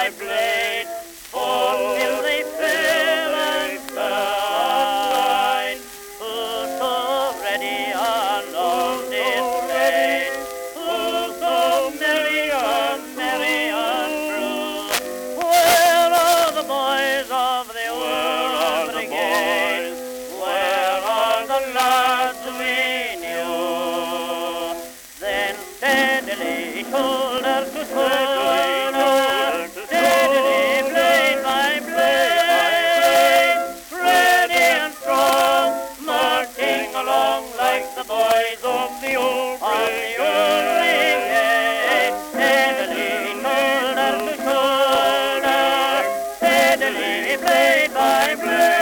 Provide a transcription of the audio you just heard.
by blade, full till they fill and burn. Who's so ready along this lane? Who's so merry and true? Where are the boys of the old brigade? Where are the lads we knew? Then steadily, shoulder to shoulder, steadily, blade by blade, ready and strong, marching along like the boys of the old brigade. Steadily, shoulder to shoulder, steadily, blade by blade.